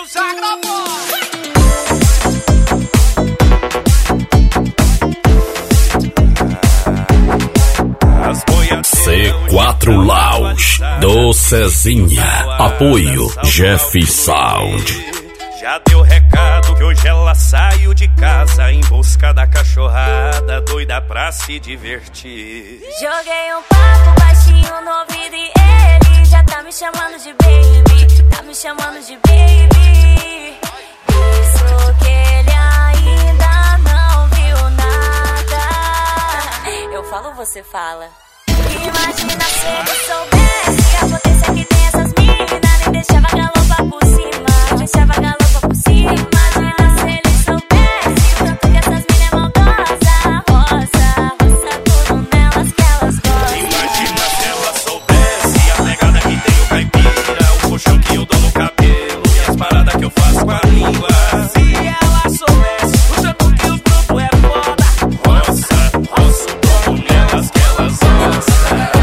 C4 Lounge do Cezinha. Apoio Jeff Sound. Já deu recado que hoje ela saiu de casa em busca da cachorrada, doida pra se divertir. Joguei um papo baixinho no ouvido e ele já tá me chamando de baby, tá me chamando de baby. Isso que ele ainda não viu nada. Eu falo, você fala. Imagina se ele soubesse a potência que tem essas minas. Me deixava galopa por cima, deixava galopa por cima. Imagina se ele soubesse o tanto que essas minas é maldosa. Roça, roça tudo nelas que elas gostam. Imagina se ela soubesse a pegada que tem o caipira, o puxão que eu dou no cabelo e as paradas que eu faço com a língua. Se ela soubesse o tanto que os grupos é foda. Roça, roça tudo nelas que elas gostam.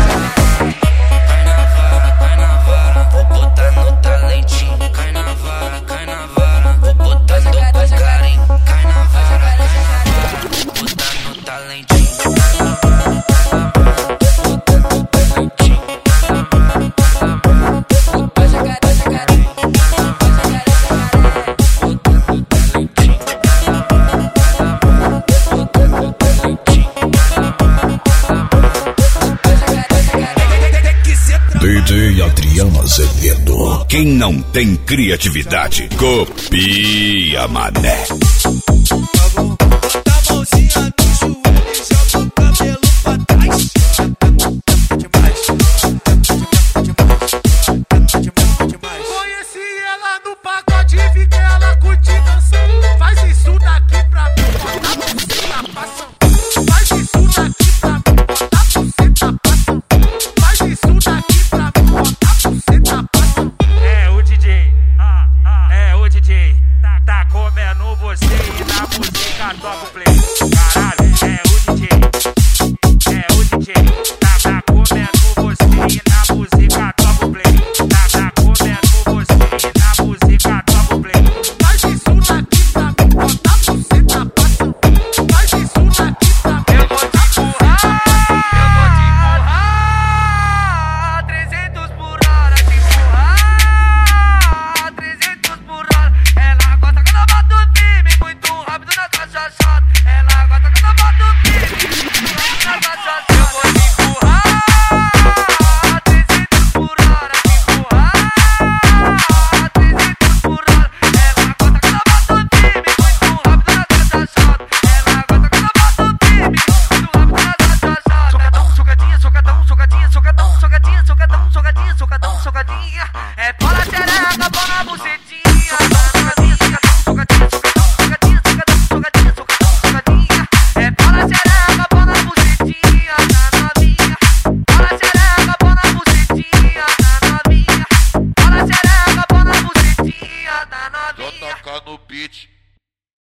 DJ Adriano Azevedo. Quem não tem criatividade, copia, mané.